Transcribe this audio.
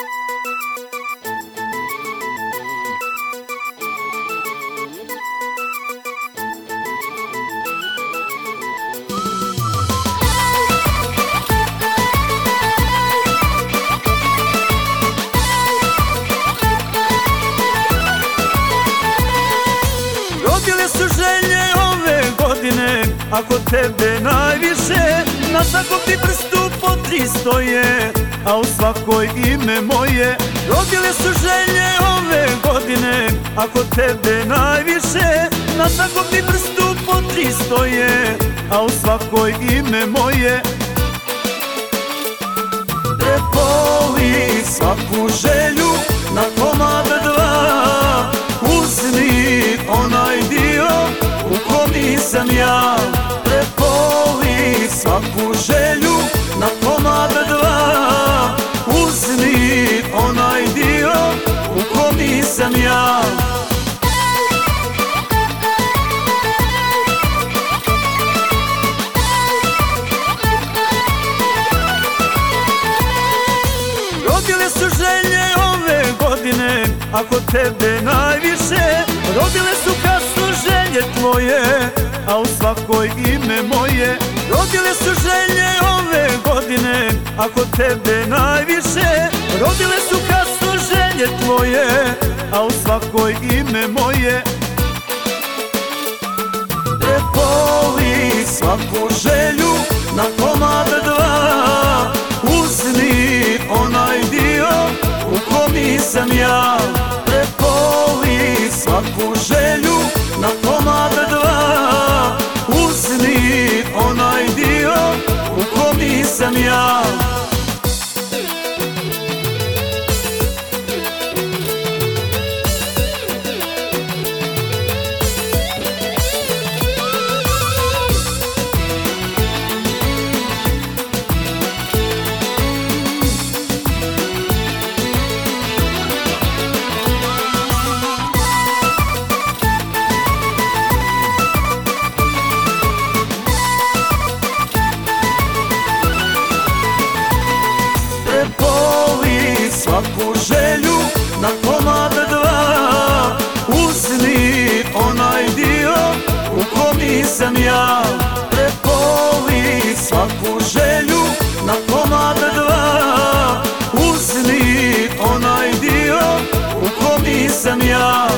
Rodile su želje ove godine, a kod tebe najviše. Na svakom ti prstu po 300 je, a u svakoj ime moje. Rodile su želje ove godine, a kod tebe najviše. Na svakom ti prstu po 300 je, a u svakoj ime moje. Prepoli svaku želju na komad dva, uzmi onaj dio u kom nisam ja. Prepoli svaku želju na komad dva, uzmi onaj dio u kom nisam ja. Rodile su želje ove godine, a kod tebe najviše. Rodile su kasno želje tvoje, a u svakoj ime moje. Rodile su želje ove godine, a kod tebe najviše. Rodile su kasno želje tvoje, a u svakoj ime moje. Prepoli svaku želju na komad dva, uzmi onaj dio u kom nisam ja. Prepoli svaku želju na komad dva, uzmi onaj dio u kom nisam ja. Prepoli svaku želju na komad dva, uzmi onaj dio u kom nisam ja. Prepoli svaku želju na komad dva, uzmi onaj dio u kom nisam ja.